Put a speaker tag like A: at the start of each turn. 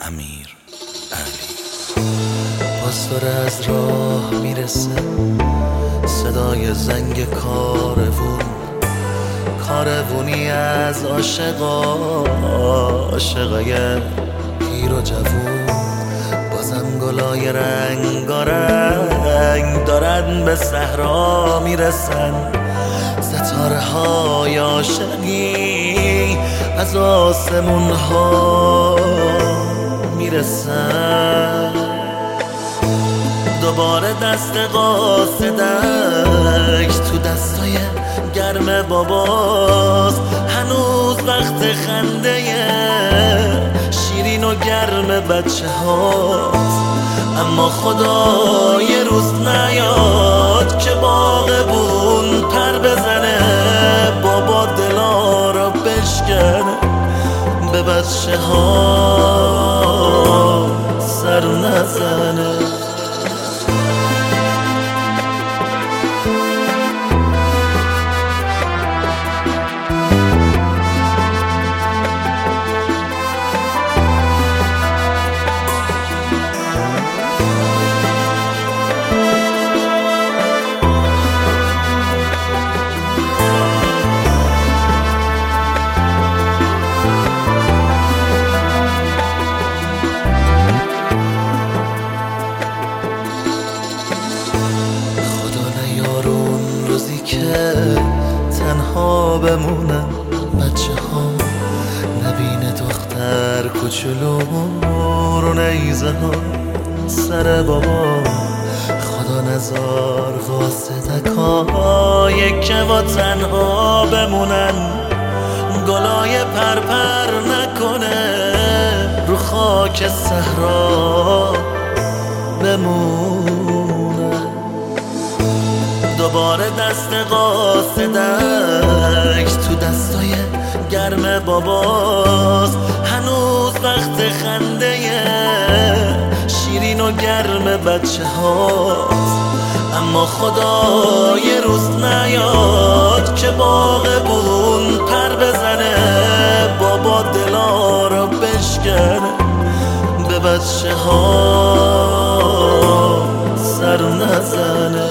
A: امیر علی. باز داره از راه میرسه صدای زنگ کاروونی از عاشقای پیر و جوون. بازم گلای رنگارنگ دارن به صحرا میرسن، ستاره های عاشقی از آسمون ها میرسن. دوباره دست قاصدک تو دستای گرم باباست، هنوز وقت خنده شیرین و گرم بچه هاست. اما خدا یه روز نیاد که باغبون پر بزنه، بابا دلا را بشکنه، به بچه ها سر نزنه. روزی که تنها بمونم، بچه ها نبینه دختر کوچولو رو نیزه ها سر بابا. خدا نزار قاصدکای که با تنها بمونن، گلای پرپر نکنه رو خاک صحرا بمونن. دوباره دست قاصدک تو دستای گرم باباست، هنوز وقت خنده شیرین و گرم بچه هاست. اما خدا یه روز نیاد که باغبون پر بزنه، بابا دلا را بشکنه، به بچه ها سر نزنه.